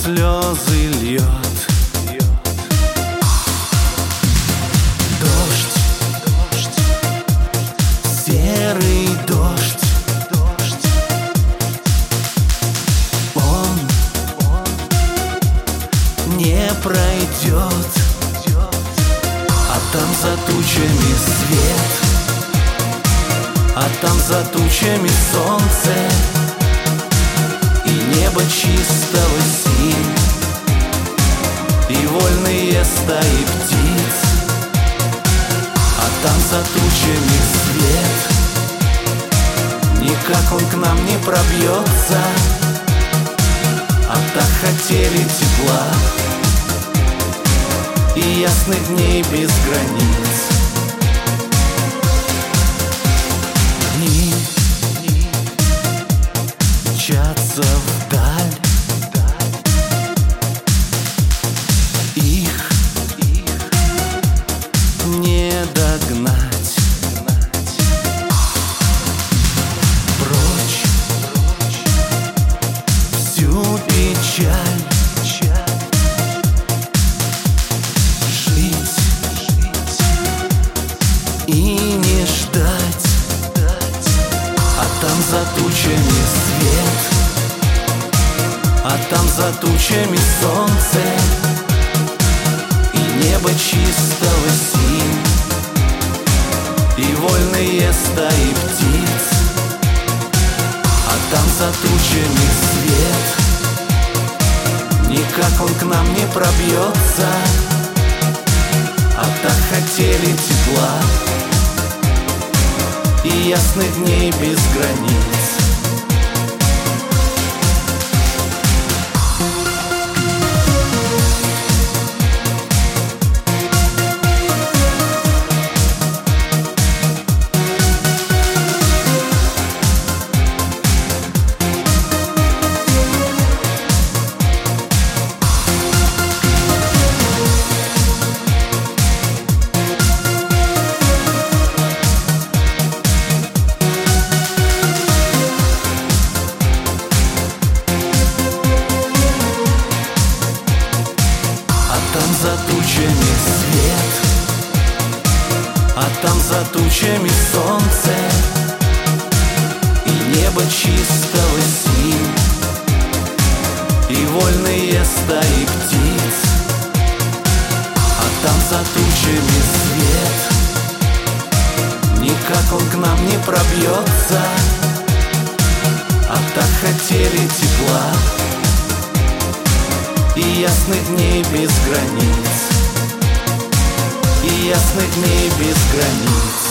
слезы льет. Дождь, серый дождь, он не пройдет, а там за тучами свет, а там за тучами солнце и небо чистого синь, и вольные стаи птиц. А там за тучами свет, никак он к нам не пробьется, а так хотели тепла и ясных дней без границ. Дни мчатся вдаль, их не догнать. Прочь всю печаль, жить и не ждать. А там за тучами свет, а там за тучами солнце и небо чистого синь, и вольные стаи птиц. А там за тучами свет, никак он к нам не пробьется, а так хотели тепла и ясных дней без границ. За тучами свет, а там за тучами солнце и небо чистого синь, и вольные стаи птиц. А там за тучами свет, никак он к нам не пробьется, а так хотели тепла и ясных дней без границ, и ясных дней без границ.